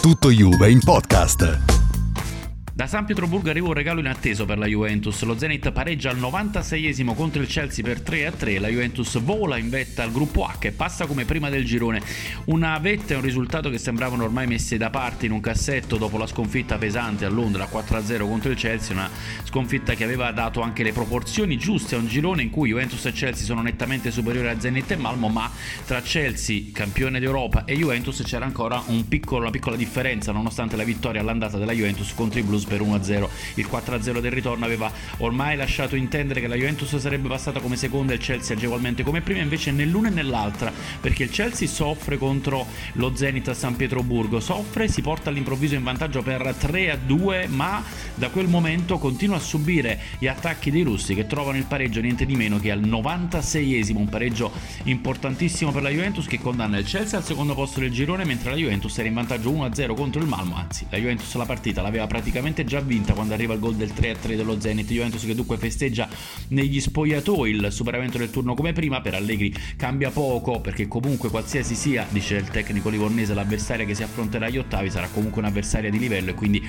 Tutto Juve in podcast. Da San Pietroburgo arriva un regalo inatteso per la Juventus. Lo Zenit pareggia al 96esimo contro il Chelsea per 3-3. La Juventus vola in vetta al gruppo H e passa come prima del girone. Una vetta e un risultato che sembravano ormai messi da parte in un cassetto dopo la sconfitta pesante a Londra 4-0 contro il Chelsea. Una sconfitta che aveva dato anche le proporzioni giuste a un girone in cui Juventus e Chelsea sono nettamente superiori a Zenit e Malmo, ma tra Chelsea, campione d'Europa, e Juventus c'era ancora una piccola differenza, nonostante la vittoria all'andata della Juventus contro i Blues per 1-0. Il 4-0 del ritorno aveva ormai lasciato intendere che la Juventus sarebbe passata come seconda e il Chelsea agevolmente come prima, invece né l'una né l'altra, perché il Chelsea soffre contro lo Zenit a San Pietroburgo, si porta all'improvviso in vantaggio per 3-2, ma da quel momento continua a subire gli attacchi dei russi, che trovano il pareggio niente di meno che al 96esimo, un pareggio importantissimo per la Juventus che condanna il Chelsea al secondo posto del girone, mentre la Juventus era in vantaggio 1-0 contro il Malmo. Anzi, la Juventus la partita l'aveva praticamente già vinta quando arriva il gol del 3-3 dello Zenit. Juventus che dunque festeggia negli spogliatoi il superamento del turno come prima. Per Allegri cambia poco, perché comunque qualsiasi sia, dice il tecnico livornese, l'avversaria che si affronterà agli ottavi sarà comunque un'avversaria di livello, e quindi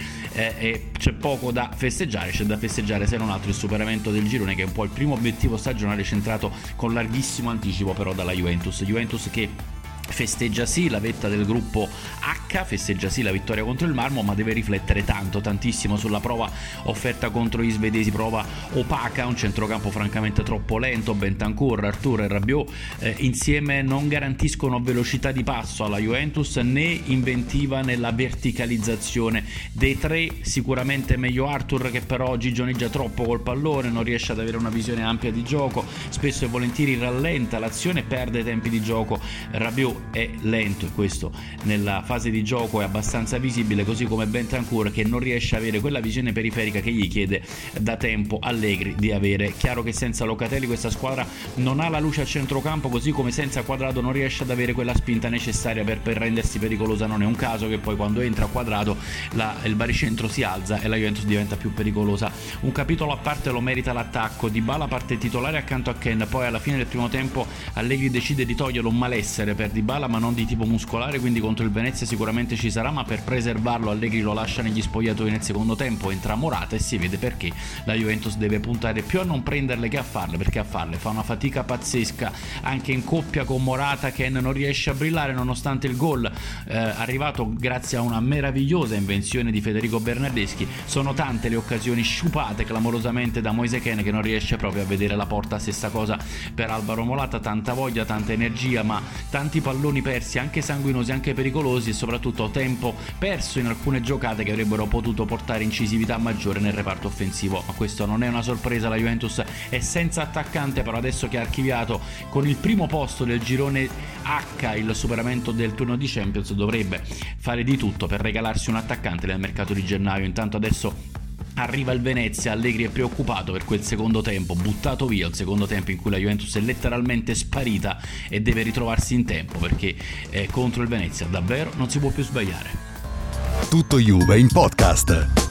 c'è poco da festeggiare. C'è da festeggiare se non altro il superamento del girone, che è un po' il primo obiettivo stagionale centrato con larghissimo anticipo però dalla Juventus che festeggia sì la vetta del gruppo H, festeggia sì la vittoria contro il Malmo, ma deve riflettere tantissimo sulla prova offerta contro gli svedesi, prova opaca, un centrocampo francamente troppo lento. Bentancur, Arthur e Rabiot insieme non garantiscono velocità di passo alla Juventus né inventiva nella verticalizzazione. Dei tre sicuramente meglio Arthur, che però gigioneggia troppo col pallone, non riesce ad avere una visione ampia di gioco, spesso e volentieri rallenta l'azione, perde tempi di gioco. Rabiot è lento e questo nella fase di gioco è abbastanza visibile, così come Bentancur, che non riesce a avere quella visione periferica che gli chiede da tempo Allegri di avere. Chiaro che senza Locatelli questa squadra non ha la luce a centrocampo, così come senza Quadrado non riesce ad avere quella spinta necessaria per rendersi pericolosa. Non è un caso che poi quando entra Quadrado il baricentro si alza e la Juventus diventa più pericolosa. Un capitolo a parte lo merita l'attacco. Dybala parte titolare accanto a Ken, poi alla fine del primo tempo Allegri decide di toglierlo, un malessere per Dybala ma non di tipo muscolare, quindi contro il Venezia sicuramente ci sarà, ma per preservarlo Allegri lo lascia negli spogliatoi. Nel secondo tempo entra Morata e si vede perché la Juventus deve puntare più a non prenderle che a farle, perché a farle fa una fatica pazzesca anche in coppia con Morata. Ken non riesce a brillare nonostante il gol arrivato grazie a una meravigliosa invenzione di Federico Bernardeschi. Sono tante le occasioni sciupate clamorosamente da Moise Kean, che non riesce proprio a vedere la porta. Stessa cosa per Alvaro Morata, tanta voglia, tanta energia, ma tanti palloni persi, anche sanguinosi, anche pericolosi, e soprattutto tempo perso in alcune giocate che avrebbero potuto portare incisività maggiore nel reparto offensivo. Ma questo non è una sorpresa, la Juventus è senza attaccante, però adesso che ha archiviato con il primo posto del girone H il superamento del turno di Champions, dovrebbe fare di tutto per regalarsi un attaccante nel mercato di gennaio. Intanto adesso arriva il Venezia, Allegri è preoccupato per quel secondo tempo, buttato via il secondo tempo in cui la Juventus è letteralmente sparita, e deve ritrovarsi in tempo, perché contro il Venezia davvero non si può più sbagliare. Tutto Juve in podcast.